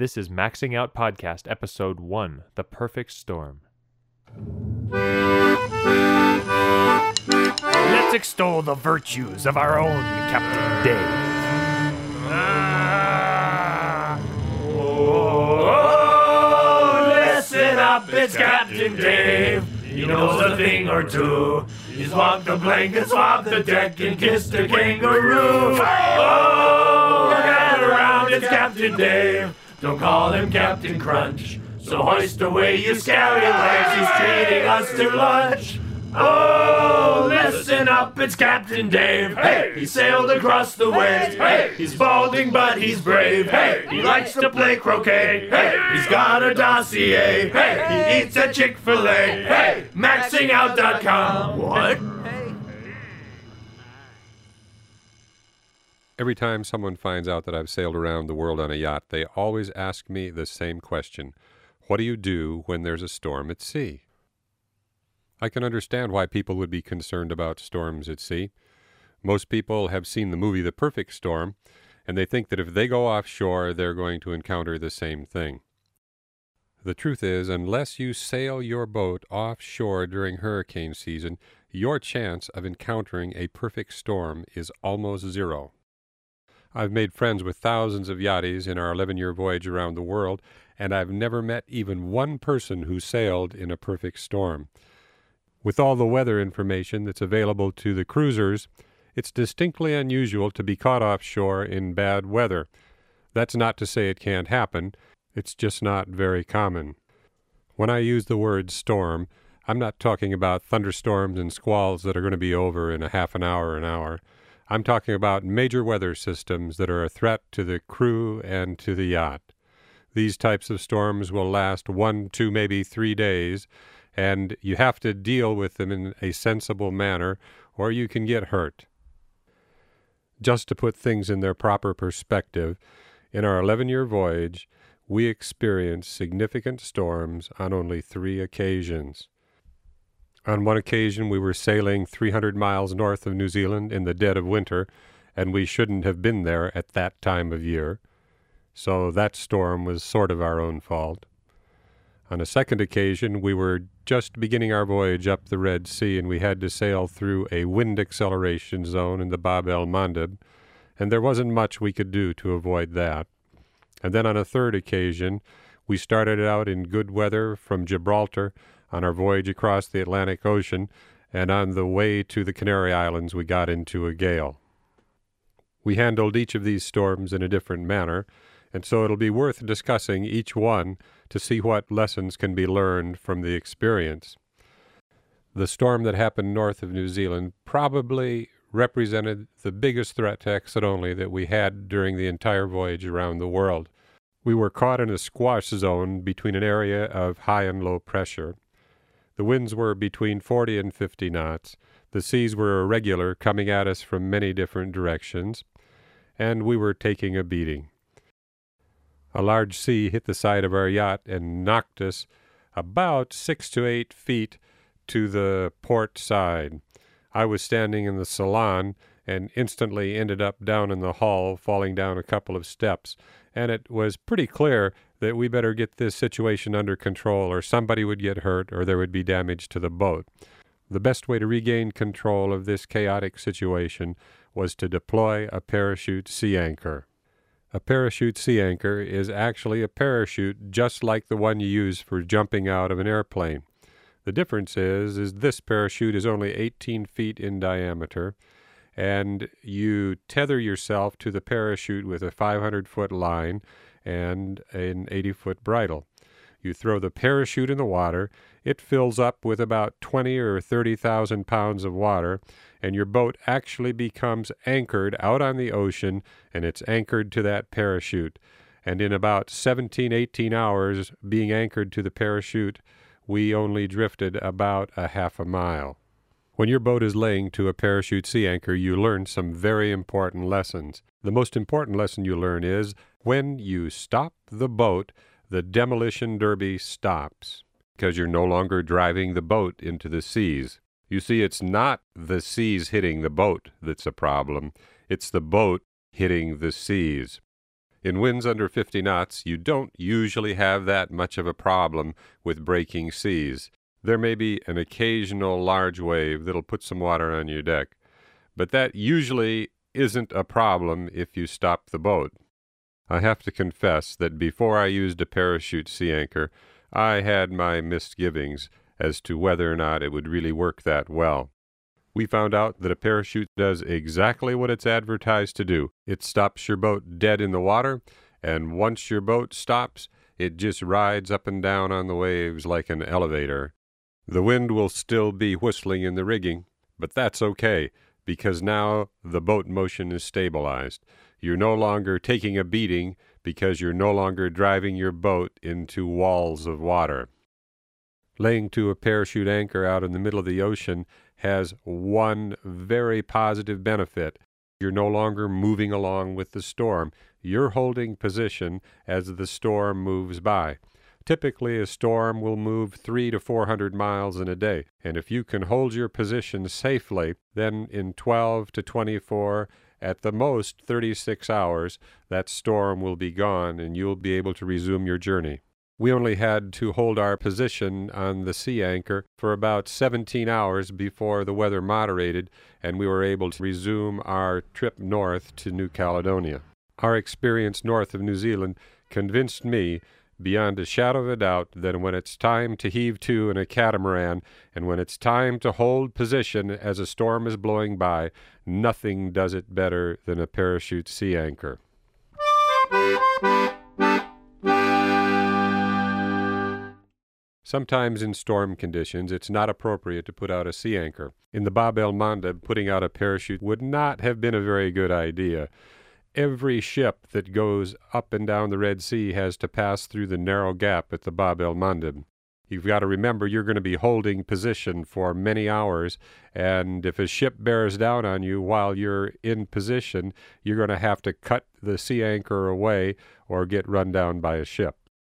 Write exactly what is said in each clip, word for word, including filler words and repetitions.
This is Maxing Out Podcast, Episode one, The Perfect Storm. Let's extol the virtues of our own Captain Dave. Ah, oh, listen up, it's Captain Dave. He knows a thing or two. He's walked the blanket, swapped the deck, and kissed a kangaroo. Oh, get around, it's Captain Dave. Don't call him Captain Crunch. So hoist away, you scallywags, he's treating us to lunch. Oh, listen up, it's Captain Dave. Hey, he sailed across the waves. Hey, he's balding, but he's brave. Hey, he likes to play croquet. Hey, he's got a dossier. Hey, he eats at Chick-fil-A. Hey, maxing out dot com. What? Every time someone finds out that I've sailed around the world on a yacht, they always ask me the same question. What do you do when there's a storm at sea? I can understand why people would be concerned about storms at sea. Most people have seen the movie The Perfect Storm, and they think that if they go offshore, they're going to encounter the same thing. The truth is, unless you sail your boat offshore during hurricane season, your chance of encountering a perfect storm is almost zero. I've made friends with thousands of yachties in our eleven-year voyage around the world, and I've never met even one person who sailed in a perfect storm. With all the weather information that's available to the cruisers, it's distinctly unusual to be caught offshore in bad weather. That's not to say it can't happen, it's just not very common. When I use the word storm, I'm not talking about thunderstorms and squalls that are going to be over in a half an hour or an hour. I'm talking about major weather systems that are a threat to the crew and to the yacht. These types of storms will last one, two, maybe three days, and you have to deal with them in a sensible manner, or you can get hurt. Just to put things in their proper perspective, in our eleven-year voyage, we experienced significant storms on only three occasions. On one occasion, we were sailing three hundred miles north of New Zealand in the dead of winter, and we shouldn't have been there at that time of year. So that storm was sort of our own fault. On a second occasion, we were just beginning our voyage up the Red Sea, and we had to sail through a wind acceleration zone in the Bab el-Mandeb, and there wasn't much we could do to avoid that. And then on a third occasion, we started out in good weather from Gibraltar on our voyage across the Atlantic Ocean, and on the way to the Canary Islands we got into a gale. We handled each of these storms in a different manner, and so it'll be worth discussing each one to see what lessons can be learned from the experience. The storm that happened north of New Zealand probably represented the biggest threat to exit only that we had during the entire voyage around the world. We were caught in a squash zone between an area of high and low pressure. The winds were between forty and fifty knots. The seas were irregular, coming at us from many different directions, and we were taking a beating. A large sea hit the side of our yacht and knocked us about six to eight feet to the port side. I was standing in the salon and instantly ended up down in the hull, falling down a couple of steps, and it was pretty clear that we better get this situation under control or somebody would get hurt or there would be damage to the boat. The best way to regain control of this chaotic situation was to deploy a parachute sea anchor. A parachute sea anchor is actually a parachute just like the one you use for jumping out of an airplane. The difference is, is this parachute is only eighteen feet in diameter, and you tether yourself to the parachute with a five hundred foot line and an eighty foot bridle. You throw the parachute in the water, it fills up with about twenty or thirty thousand pounds of water, and your boat actually becomes anchored out on the ocean, and it's anchored to that parachute. And in about seventeen, eighteen hours being anchored to the parachute, we only drifted about a half a mile. When your boat is laying to a parachute sea anchor, you learn some very important lessons. The most important lesson you learn is, when you stop the boat, the demolition derby stops, because you're no longer driving the boat into the seas. You see, it's not the seas hitting the boat that's a problem. It's the boat hitting the seas. In winds under fifty knots, you don't usually have that much of a problem with breaking seas. There may be an occasional large wave that'll put some water on your deck, but that usually isn't a problem if you stop the boat. I have to confess that before I used a parachute sea anchor, I had my misgivings as to whether or not it would really work that well. We found out that a parachute does exactly what it's advertised to do. It stops your boat dead in the water, and once your boat stops, it just rides up and down on the waves like an elevator. The wind will still be whistling in the rigging, but that's okay, because now the boat motion is stabilized. You're no longer taking a beating because you're no longer driving your boat into walls of water. Laying to a parachute anchor out in the middle of the ocean has one very positive benefit. You're no longer moving along with the storm. You're holding position as the storm moves by. Typically, a storm will move three to four hundred miles in a day, and if you can hold your position safely, then in twelve to twenty-four, at the most thirty-six hours, that storm will be gone and you'll be able to resume your journey. We only had to hold our position on the sea anchor for about seventeen hours before the weather moderated, and we were able to resume our trip north to New Caledonia. Our experience north of New Zealand convinced me, beyond a shadow of a doubt, that when it's time to heave to in a catamaran, and when it's time to hold position as a storm is blowing by, nothing does it better than a parachute sea anchor. Sometimes in storm conditions, it's not appropriate to put out a sea anchor. In the Bab el-Mandeb, putting out a parachute would not have been a very good idea. Every ship that goes up and down the Red Sea has to pass through the narrow gap at the Bab el-Mandeb. You've got to remember you're going to be holding position for many hours, and if a ship bears down on you while you're in position, you're going to have to cut the sea anchor away or get run down by a ship.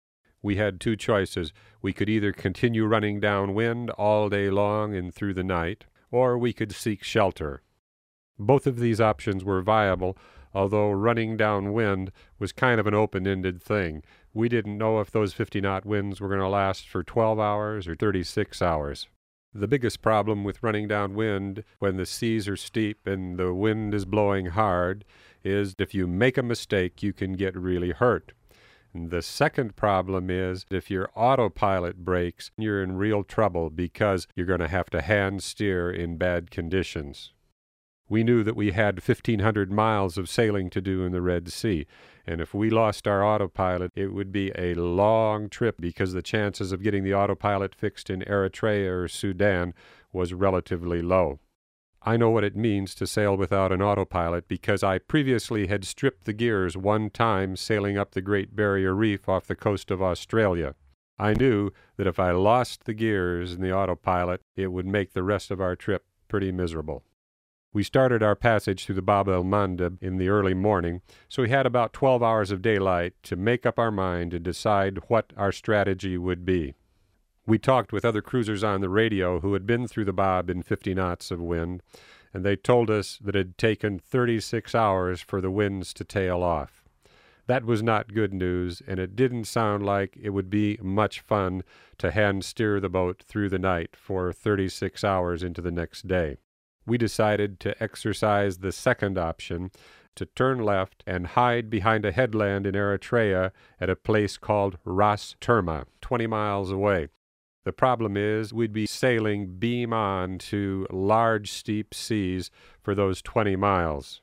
We had two choices. We could either continue running downwind all day long and through the night, or we could seek shelter. Both of these options were viable, although running downwind was kind of an open-ended thing. We didn't know if those fifty-knot winds were going to last for twelve hours or thirty-six hours. The biggest problem with running downwind when the seas are steep and the wind is blowing hard is if you make a mistake, you can get really hurt. And the second problem is if your autopilot breaks, you're in real trouble because you're going to have to hand steer in bad conditions. We knew that we had fifteen hundred miles of sailing to do in the Red Sea, and if we lost our autopilot, it would be a long trip because the chances of getting the autopilot fixed in Eritrea or Sudan was relatively low. I know what it means to sail without an autopilot because I previously had stripped the gears one time sailing up the Great Barrier Reef off the coast of Australia. I knew that if I lost the gears in the autopilot, it would make the rest of our trip pretty miserable. We started our passage through the Bab el-Mandeb in the early morning, so we had about twelve hours of daylight to make up our mind and decide what our strategy would be. We talked with other cruisers on the radio who had been through the Bab in fifty knots of wind, and they told us that it had taken thirty-six hours for the winds to tail off. That was not good news, and it didn't sound like it would be much fun to hand steer the boat through the night for thirty-six hours into the next day. We decided to exercise the second option, to turn left and hide behind a headland in Eritrea at a place called Ras Terma, twenty miles away. The problem is we'd be sailing beam on to large, steep seas for those twenty miles.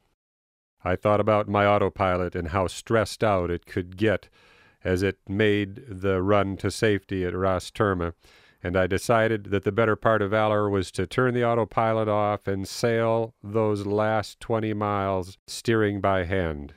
I thought about my autopilot and how stressed out it could get as it made the run to safety at Ras Terma, and I decided that the better part of valor was to turn the autopilot off and sail those last twenty miles steering by hand.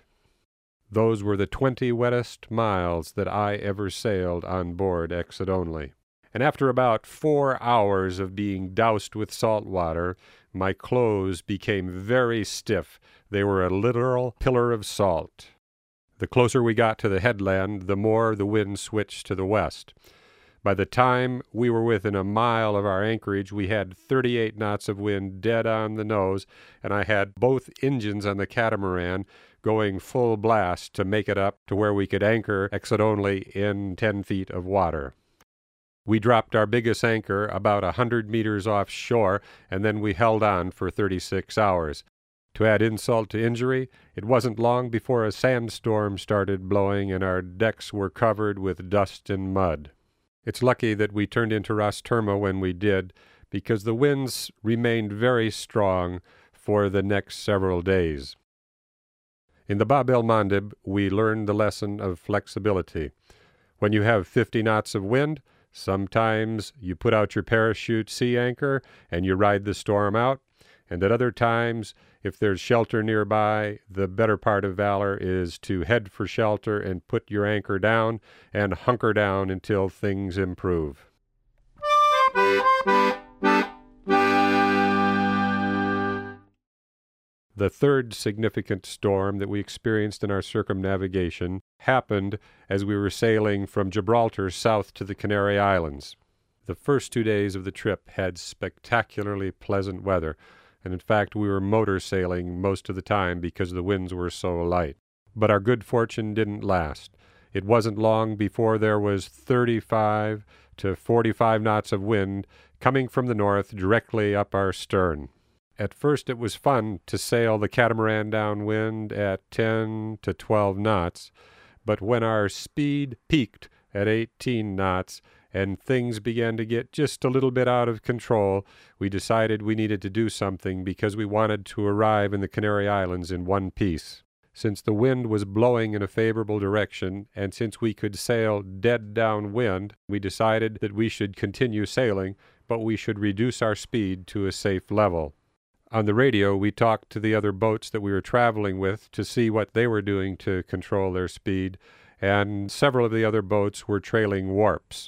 Those were the twenty wettest miles that I ever sailed on board Exit Only. And after about four hours of being doused with salt water, my clothes became very stiff. They were a literal pillar of salt. The closer we got to the headland, the more the wind switched to the west. By the time we were within a mile of our anchorage, we had thirty-eight knots of wind dead on the nose, and I had both engines on the catamaran going full blast to make it up to where we could anchor exit only in ten feet of water. We dropped our biggest anchor about a hundred meters offshore, and then we held on for thirty-six hours. To add insult to injury, it wasn't long before a sandstorm started blowing and our decks were covered with dust and mud. It's lucky that we turned into Ras Terma when we did, because the winds remained very strong for the next several days. In the Bab el-Mandeb, we learned the lesson of flexibility. When you have fifty knots of wind, sometimes you put out your parachute sea anchor and you ride the storm out, and at other times, if there's shelter nearby, the better part of valor is to head for shelter and put your anchor down and hunker down until things improve. The third significant storm that we experienced in our circumnavigation happened as we were sailing from Gibraltar south to the Canary Islands. The first two days of the trip had spectacularly pleasant weather, and in fact we were motor sailing most of the time because the winds were so light. But our good fortune didn't last. It wasn't long before there was thirty-five to forty-five knots of wind coming from the north directly up our stern. At first it was fun to sail the catamaran downwind at ten to twelve knots, but when our speed peaked at eighteen knots and things began to get just a little bit out of control, we decided we needed to do something because we wanted to arrive in the Canary Islands in one piece. Since the wind was blowing in a favorable direction, and since we could sail dead downwind, we decided that we should continue sailing, but we should reduce our speed to a safe level. On the radio, we talked to the other boats that we were traveling with to see what they were doing to control their speed, and several of the other boats were trailing warps.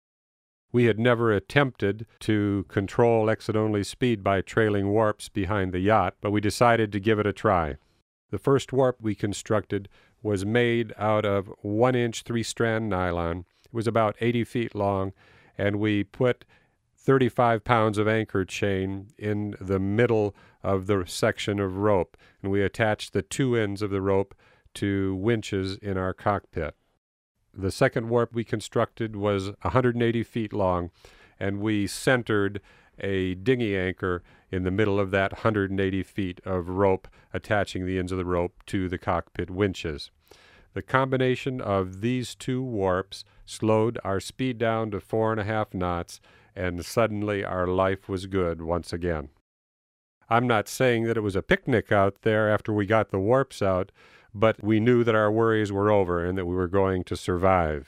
We had never attempted to control exit-only speed by trailing warps behind the yacht, but we decided to give it a try. The first warp we constructed was made out of one-inch three-strand nylon. It was about eighty feet long, and we put thirty-five pounds of anchor chain in the middle of the section of rope, and we attached the two ends of the rope to winches in our cockpit. The second warp we constructed was one hundred eighty feet long, and we centered a dinghy anchor in the middle of that one hundred eighty feet of rope, attaching the ends of the rope to the cockpit winches. The combination of these two warps slowed our speed down to four and a half knots, and suddenly our life was good once again. I'm not saying that it was a picnic out there after we got the warps out, but we knew that our worries were over and that we were going to survive.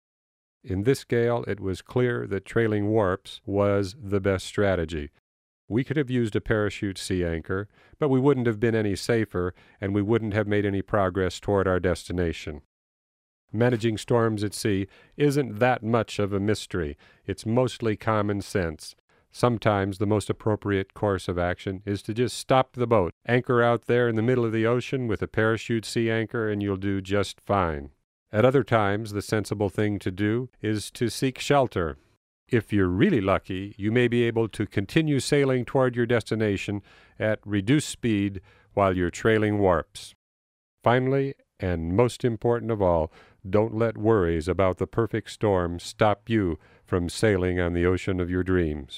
In this gale, it was clear that trailing warps was the best strategy. We could have used a parachute sea anchor, but we wouldn't have been any safer, and we wouldn't have made any progress toward our destination. Managing storms at sea isn't that much of a mystery. It's mostly common sense. Sometimes the most appropriate course of action is to just stop the boat, anchor out there in the middle of the ocean with a parachute sea anchor, and you'll do just fine. At other times, the sensible thing to do is to seek shelter. If you're really lucky, you may be able to continue sailing toward your destination at reduced speed while you're trailing warps. Finally, and most important of all, don't let worries about the perfect storm stop you from sailing on the ocean of your dreams.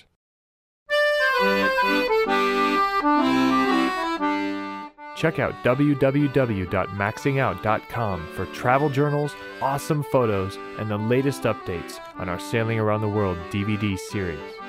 Check out w w w dot maxing out dot com for travel journals, awesome photos, and the latest updates on our Sailing Around the World D V D series.